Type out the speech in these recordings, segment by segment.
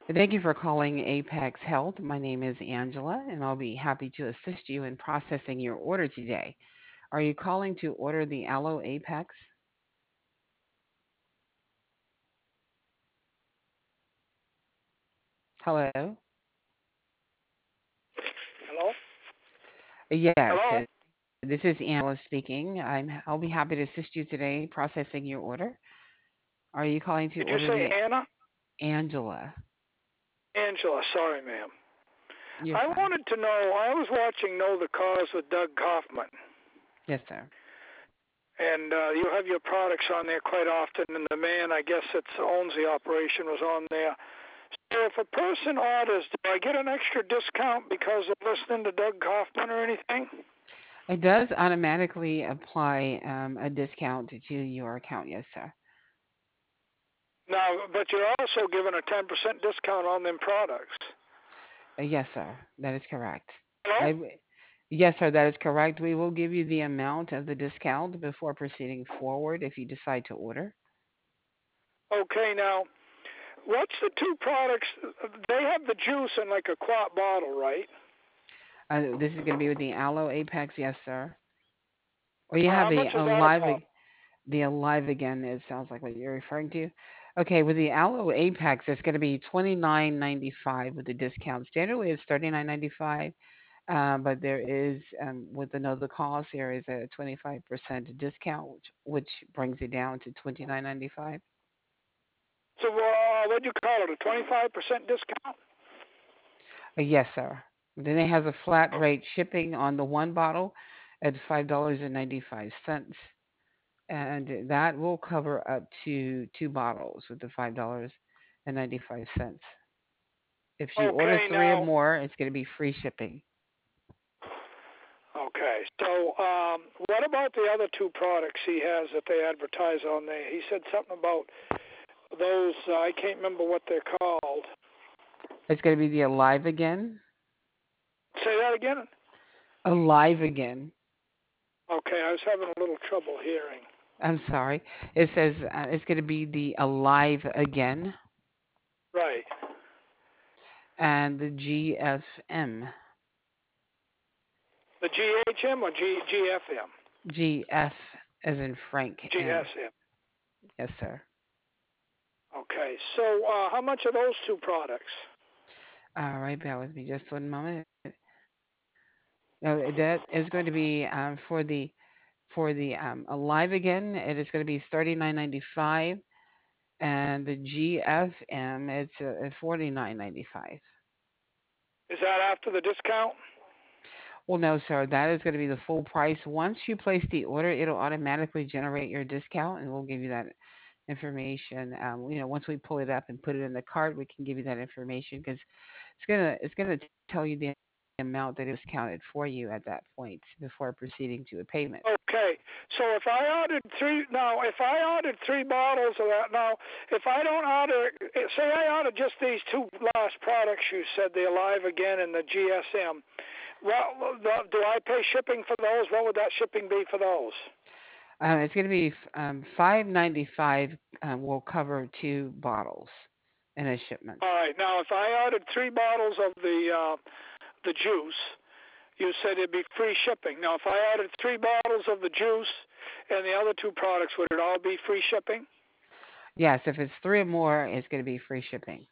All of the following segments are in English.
Thank you for calling Apex Health. My name is Angela, and I'll be happy to assist you in processing your order today. Are you calling to order the Aloe Apex? Hello? Hello? Yes, Hello? this is Angela speaking. I'll be happy to assist you today processing your order. Are you calling to Did you order say the Anna? Angela? Angela, sorry, ma'am. You're I fine. wanted to know, I was watching Know the Cause with Doug Kaufman, Yes, sir. and you have your products on there quite often, and the man, I guess, that owns the operation was on there. So if a person orders, do I get an extra discount because of listening to Doug Kaufman or anything? It does automatically apply a discount to your account. Yes, sir. Now, but you're also giving a 10% discount on them products. Yes, sir. That is correct. Hello? I, yes, sir, that is correct. We will give you the amount of the discount before proceeding forward if you decide to order. Okay, now, what's the two products? They have the juice in like a quart bottle, right? This is going to be with the Aloe Apex, yes, sir. Or you have How the much is that Alive, about? the Alive again. It sounds like what you're referring to. Okay, with the Aloe Apex, it's going to be 29.95 with the discount. Standardly, it's 39.95. But there is, with another cost, there is a 25% discount, which brings it down to 29.95. So what do you call it? A 25% discount? Yes, sir. Then it has a flat rate shipping on the one bottle at $5.95, and that will cover up to two bottles with the $5.95. If you order Okay, three or now, more, it's going to be free shipping. okay. So what about the other two products he has that they advertise on there? He said something about those. I can't remember what they're called. It's going to be the Alive Again. Say that again. Alive Again. Okay, I was having a little trouble hearing. I'm sorry. It says it's going to be the Alive Again Right. and the GFM. The GHM or GFM? GF as in Frank M. GSM. Yes, sir. Okay. So how much are those two products? All right, bear with me just one moment. No, that is going to be for the Alive Again. It is going to be 39.95, and the GFM it's 49.95. Is that after the discount? Well, no, sir. That is going to be the full price. Once you place the order, it'll automatically generate your discount, and we'll give you that information. Once we pull it up and put it in the cart, we can give you that information because it's gonna tell you the amount that it was discounted for you at that point before proceeding to a payment. Okay, so if I ordered three now, if I ordered three bottles of that now, if I don't order, say I ordered just these two last products you said, the Alive Again and the GSM. Well, do I pay shipping for those? What would that shipping be for those? It's going to be 5.95. Will cover two bottles in a shipment. All right. Now, if I ordered three bottles of the juice, you said it'd be free shipping. Now, if I ordered three bottles of the juice and the other two products, would it all be free shipping? Yes, if it's three or more, it's going to be free shipping.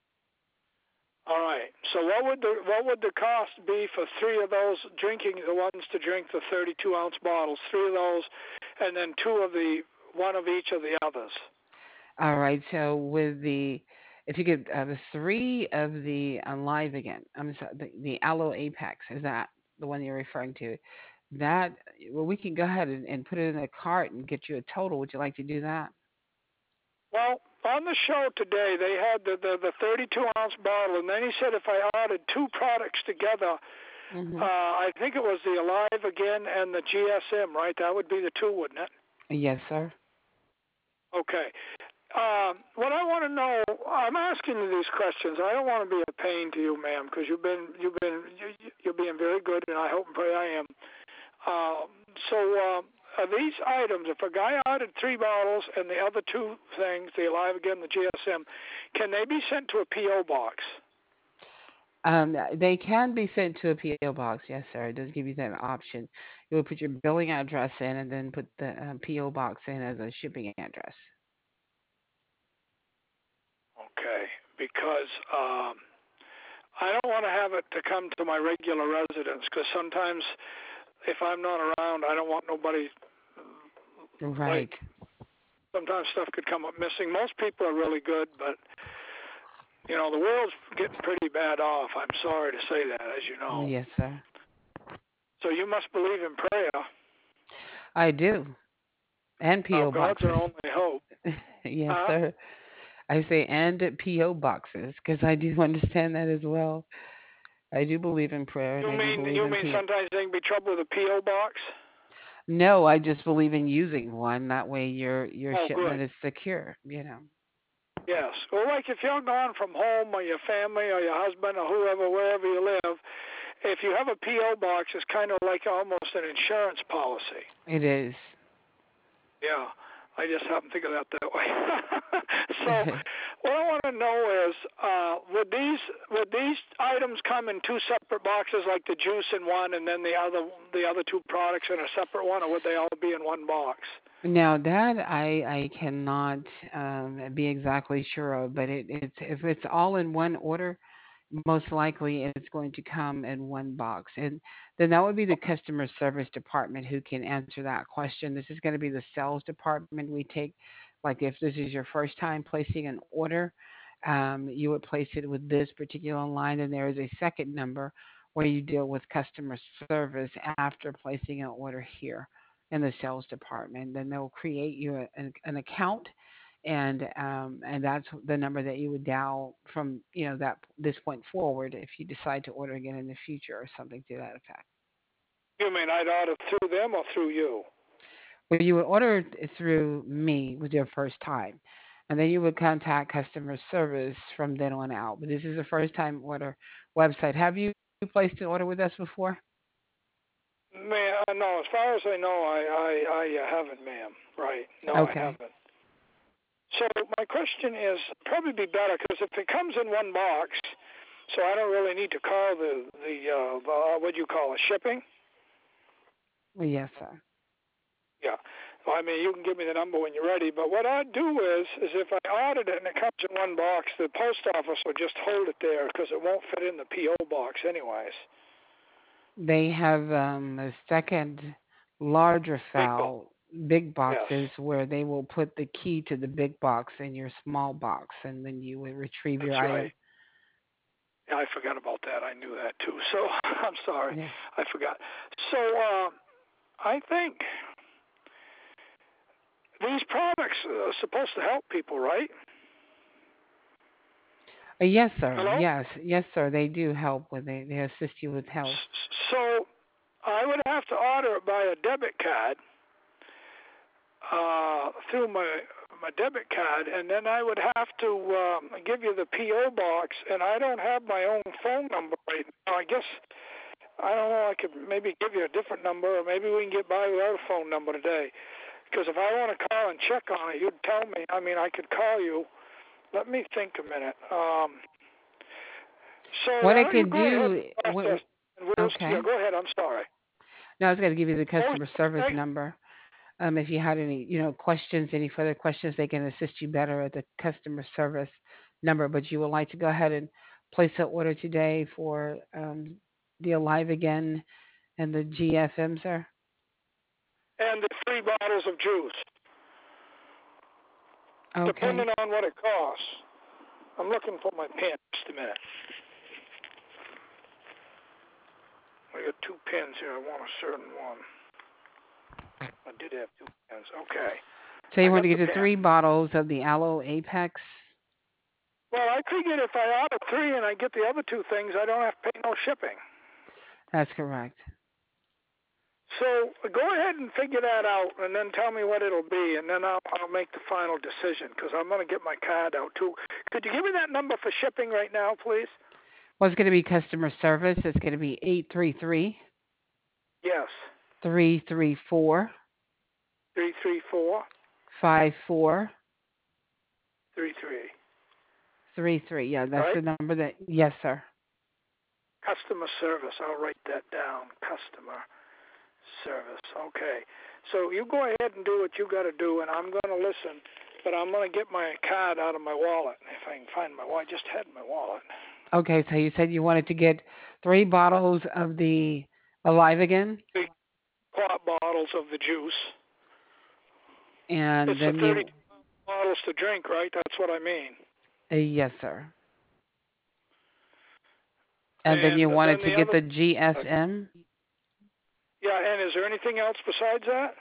All right. So what would the cost be for three of those drinking the ones to drink the 32-ounce bottles, three of those, and then two of the one of each of the others? All right. So if you get the three of the Alive Again, I'm sorry, the Aloe Apex, is that the one you're referring to? That well, we can go ahead and put it in a cart and get you a total. Would you like to do that? Well, on the show today they had the 32-ounce bottle, and then he said if I ordered two products together, Hmm. I think it was the Alive Again and the GSM, right? That would be the two, wouldn't it? Yes, sir. Okay. What I want to know, I'm asking you these questions. I don't want to be a pain to you, ma'am, because you're being very good, and I hope and pray I am. Uh, so are these items, if a guy ordered 3 bottles and the other 2 things, the Alive Again, the GSM, can they be sent to a P.O. box? They can be sent to a PO box. Yes, sir. It does give you that option. You would put your billing address in and then put the PO box in as a shipping address. Okay, because I don't want to have it to come to my regular residence, because sometimes if I'm not around, I don't want nobody, like, Right. sometimes stuff could come up missing. Most people are really good, but, the world's getting pretty bad off. I'm sorry to say that, as you know. Yes, sir. So you must believe in prayer. I do. And Now, PO God's our boxes. only hope. Yes, Huh? sir. I say and PO boxes because I do understand that as well. I do believe in prayer and You I do mean believe you in mean PO. sometimes there can be trouble with a P.O. box? No, I just believe in using one. That way your Oh, good. shipment is secure. Yes. Well, like if you're gone from home or your family or your husband or whoever, wherever you live, if you have a P.O. box, it's kind of like almost an insurance policy. It is. Yeah. I just happen to think of that way. So, what I want to know is, would these items come in 2 separate boxes, like the juice in one, and then the other 2 products in a separate one, or would they all be in one box? Now that I cannot be exactly sure of, but it's if it's all in one order, most likely it's going to come in one box. And then that would be the customer service department who can answer that question. This is going to be the sales department we take. Like if this is your first time placing an order, you would place it with this particular line, and there is a second number where you deal with customer service after placing an order here in the sales department. Then they'll create you an account, and that's the number that you would dial from that this point forward if you decide to order again in the future or something to that effect. You mean I'd order through them or through you? Well, you would order through me with your first time, and then you would contact customer service from then on out. But this is a first time order website. Have you placed an order with us before? No. As far as I know, I haven't, ma'am. Right? No, I Okay. haven't. So my question is probably be better because if it comes in one box, so I don't really need to call the what do you call it, shipping? Well, yes, sir. Yeah. Well, I mean, you can give me the number when you're ready. But what I'd do is if I ordered it and it comes in one box, the post office will just hold it there because it won't fit in the PO box anyways. They have a second larger Big box. file, big Yes. boxes, where they will put the key to the big box in your small box, and then you would retrieve your That's item. right. Yeah, I forgot about that. I knew that too. So I'm sorry, Yes. I forgot. So I think these products are supposed to help people, right? Yes, sir. Hello. Yes, yes, sir. They do help with it. They assist you with health. So I would have to order it by a debit card through my debit card, and then I would have to give you the PO box, and I don't have my own phone number right now. I guess I don't know. I could maybe give you a different number, or maybe we can get by without a phone number today. Because if I want to call and check on it, you'd tell me. I mean, I could call you. Let me think a minute. So What why I don't you could go ahead do, and process? And we'll okay. yeah, go ahead. I'm sorry. Now I was going to give you the Oh, customer service okay. number. If you had any, questions, any further questions, they can assist you better at the customer service number. But you would like to go ahead and place an order today for the Alive Again and the GFM, sir? And the 3 bottles of juice, Okay. depending on what it costs. I'm looking for my pen. Just a minute. I got 2 pens here. I want a certain one. I did have 2 pens. Okay. So you I want got to the get the pen. 3 bottles of the Aloe Apex? Well, I figured if I order 3 and I get the other 2 things, I don't have to pay no shipping. That's correct. So go ahead and figure that out, and then tell me what it'll be, and then I'll make the final decision because I'm going to get my card out too. Could you give me that number for shipping right now, please? Well, it's going to be customer service. It's going to be 833 Yes. 334 334 54 33. 33. Yeah, that's Right? the number that. Yes, sir. Customer service. I'll write that down. Customer service. Okay. So you go ahead and do what you got to do, and I'm going to listen. But I'm going to get my card out of my wallet if I can find my wallet. I just had my wallet. Okay, so you said you wanted to get 3 bottles of the Alive Again, Big quart bottles of the juice. and It's the then 30 you. bottles to drink, right? That's what I mean. Yes, sir. And then you And wanted then to the get other. the GSM. Yeah. And is there anything else besides that?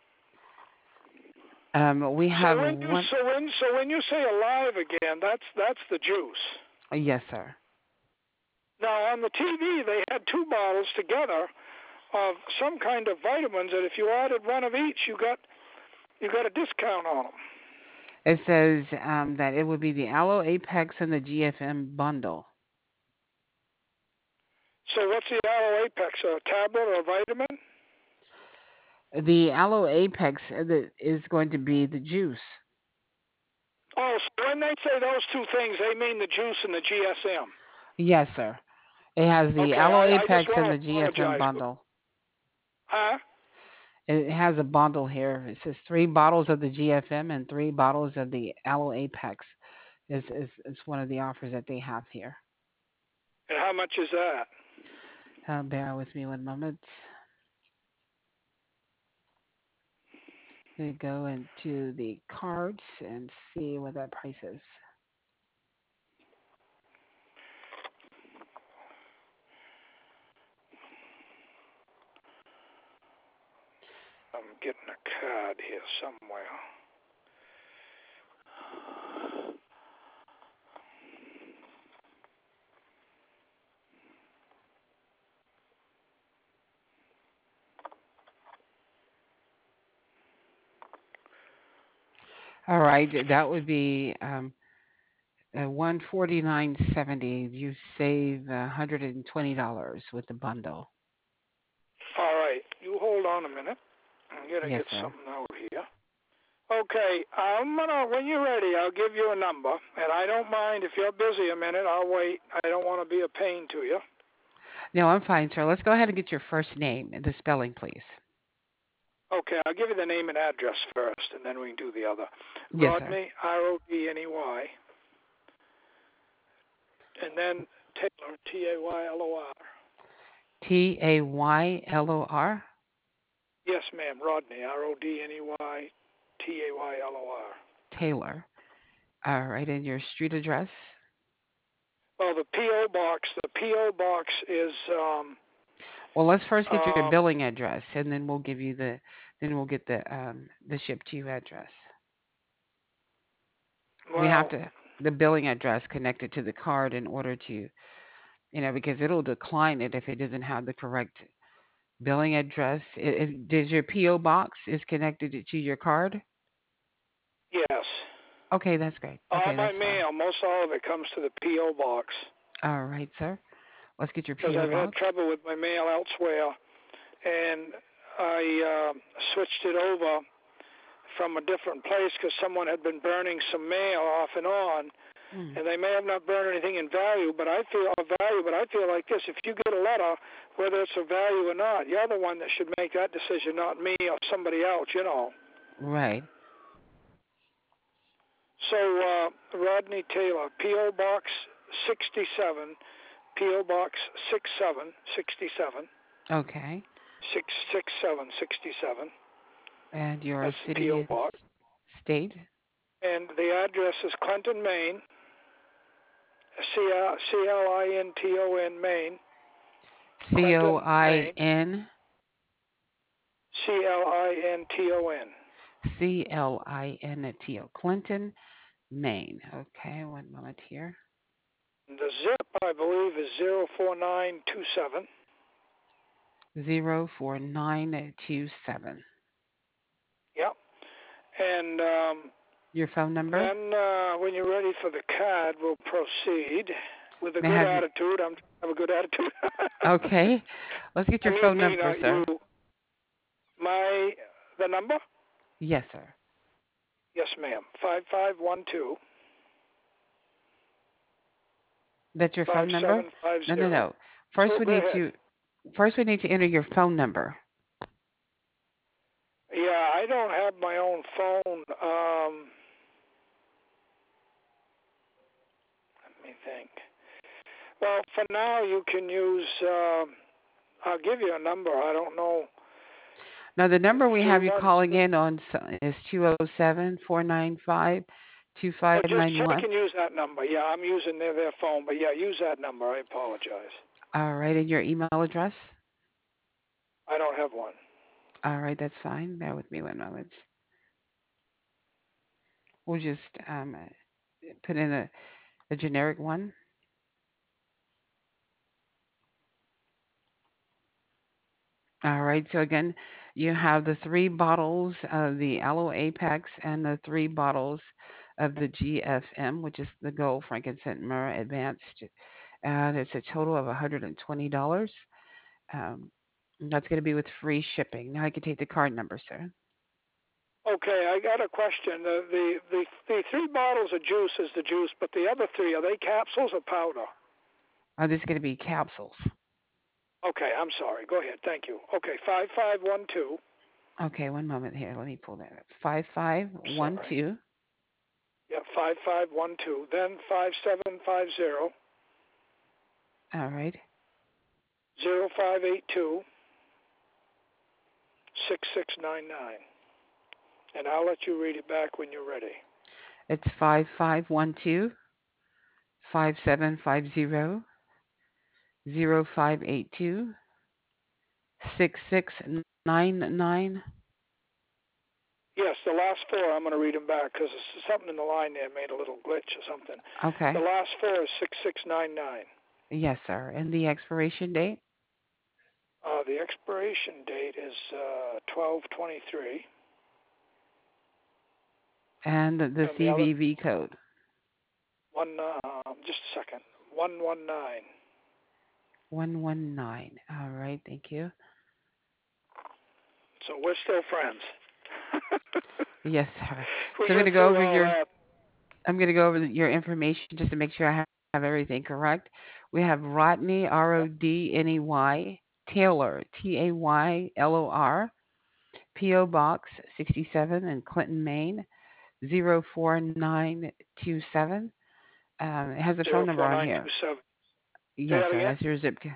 We So have when you one. when you say alive again, that's the juice. Yes, sir. Now on the TV they had 2 bottles together of some kind of vitamins that if you ordered one of each, you got a discount on them. It says that it would be the Aloe Apex and the GFM bundle. So what's the Aloe Apex? A tablet or a vitamin? The Aloe Apex is going to be the juice. Oh, so when they say those two things, they mean the juice and the GSM. Yes, sir. It has the Okay, Aloe I just Apex want and to the GFM apologize. bundle. Huh? It has a bundle here. It says 3 bottles of the GFM and 3 bottles of the Aloe Apex is one of the offers that they have here. And how much is that? Bear with me one moment. We go into the cards and see what that price is. I'm getting a card here somewhere. All right, that would be 149.70. You save $120 with the bundle. All right, you hold on a minute. I'm gonna Yes, get sir. something out here. Okay, when you're ready, I'll give you a number, and I don't mind if you're busy a minute. I'll wait. I don't want to be a pain to you. No, I'm fine, sir. Let's go ahead and get your first name and the spelling, please. Okay, I'll give you the name and address first, and then we can do the other. Yes, sir. Rodney, Rodney, and then Taylor, Taylor. Taylor. Yes, ma'am, Rodney, Rodney, Taylor. Taylor. All right, and your street address? Well, the PO box is Well, let's first get your uh, billing address, and then then we'll get the ship to you address. We have well, to the billing address connected to the card in order to, because it'll decline it if it doesn't have the correct billing address. Does your PO box is connected to your card? yes. Okay, that's great. All Okay, my that's fine. mail, most all of it comes to the PO box All right, sir. Let's get your because PO I've had box. trouble with my mail elsewhere, and I switched it over from a different place because someone had been burning some mail off and on, Hmm. and they may have not burned anything in value, but I feel like this: if you get a letter, whether it's of value or not, you're the one that should make that decision, not me or somebody else. Right. So Rodney Taylor, PO Box 67, PO Box 6767, Okay. 66767. And your That's the city PO and Box. state? And the address is Clinton, Maine, Clinton, Maine, Clinton, Maine, COIN. Clinton. CLINTO. Clinton, Maine. Okay, one moment here. The zip, I believe, is 04927. 04927. Yep. And Your phone number? then when you're ready for the card, we'll proceed with a May I good have your. attitude. I'm trying to have a good attitude. Okay. Let's get I your mean phone me, number, not sir. you. The number? Yes, sir. Yes, ma'am. 5512 That's your phone number? No, no, 5750. no. First, Oh, we go need ahead. to first we need to enter your phone number. Yeah, I don't have my own phone. Let me think. Well, for now, you can use. I'll give you a number. I don't know. Now, the number we have you calling 312. in on is 207-495-2591. Oh, just check and use that number. Yeah, I'm using their phone, but yeah, use that number. I apologize. All right, and your email address? I don't have one. All right, that's fine. Bear with me one moment. We'll just put in a generic one. All right, so again, you have the three bottles of the Aloe Apex and the three bottles of the GFM, which is the Gold Frankincense Myrrh Advanced, and it's a total of $120. Um, that's going to be with free shipping. Now I can take the card number, sir. Okay, I got a question. The three bottles of juice is the juice, but the other three, are they capsules or powder? This is going to be capsules. Okay, I'm sorry. Go ahead. Thank you. Okay, 5512. Okay, one moment here. Let me pull that up. Five five one Sorry. two. Yeah, 5512. Then 5750 All right. 0582 6699. And I'll let you read it back when you're ready. It's 5512-575-0582-6699. Yes, the last four, I'm going to read them back because something in the line there made a little glitch or something. The Okay. last four is 6699. Yes, sir. And the expiration date The expiration date is 12/23, and the and the other CVV code. one, just a second, 119. 119. All right. Thank you. So we're still friends. Yes, sir. We So go through all that. I'm going to go over your information just to make sure I have everything correct. We have Rodney, Rodney Taylor, Taylor, P.O. Box 67 in Clinton, Maine 04927. It has a phone number on here. 04927. Say Yes, that sir. again. That's your zip code.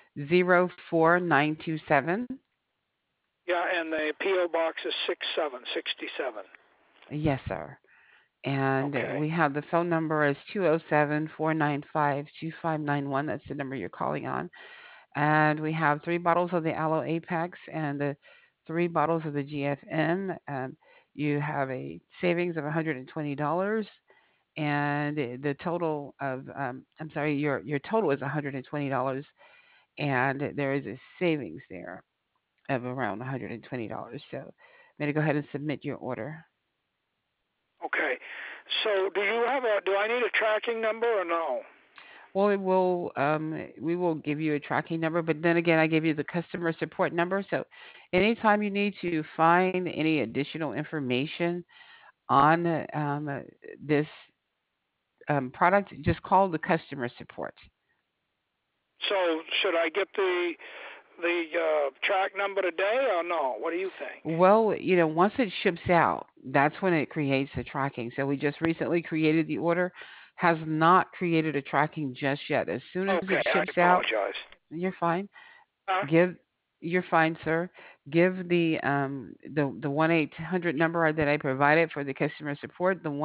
04927. Yeah, and the PO box is 6767. Yes, sir. And Okay. we have the phone number is 207-495-2591. That's the number you're calling on. And we have three bottles of the Aloe Apex and the three bottles of the GFM. You have a savings of $120, and the total of I'm sorry, your total is $120, and there is a savings there of around $120. So I'm going to go ahead and submit your order. Okay. So do I need a tracking number or no? Well, we will give you a tracking number, but then again, I give you the customer support number. So anytime you need to find any additional information on this product, just call the customer support. So should I get the track number today or no? What do you think? Well, once it ships out, that's when it creates the tracking. So we just recently created the order, has not created a tracking just yet. As soon as it Okay, I ships out, apologize. you're fine. Huh? Give You're fine, sir. Give the 1-800 number that I provided for the customer support, the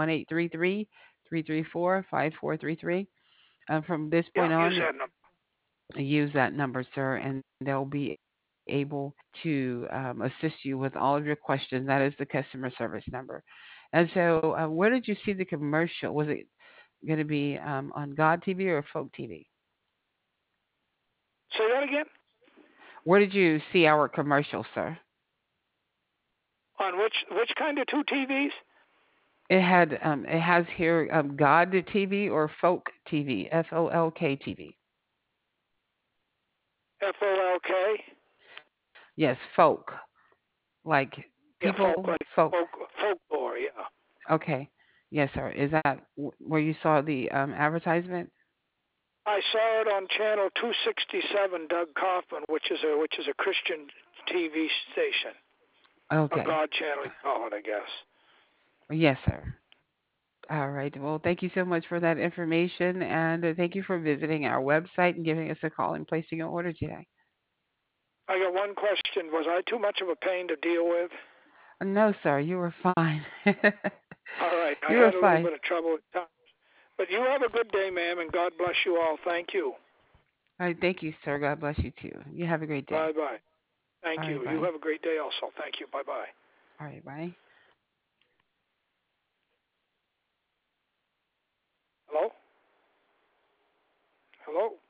1-833-334-5433. From this Yeah, point use on, that number. use that number, sir, and they'll be able to assist you with all of your questions. That is the customer service number. And so, where did you see the commercial? Was it going to be on God TV or Folk TV? Say that again. Where did you see our commercial, sir? On which kind of two TVs? It has here God TV or Folk TV, FOLK TV. FOLK. Yes, folk, like Yeah, folk, People, like folk. folklore. Yeah. Okay. Yes, sir. Is that where you saw the advertisement? I saw it on channel 267, Doug Kaufman, which is a Christian TV station, a Okay. God channel, you call it, I guess. Yes, sir. All right. Well, thank you so much for that information, and thank you for visiting our website and giving us a call and placing an order today. I got one question. Was I too much of a pain to deal with? No, sir. You were fine. All right. I You were had a little fine. bit of trouble at times. But you have a good day, ma'am, and God bless you all. Thank you. All right. Thank you, sir. God bless you too. You have a great day. Bye bye. All Thank right. you. You Bye. have a great day also. Thank you. Bye bye. All right. Bye. Hello? Hello?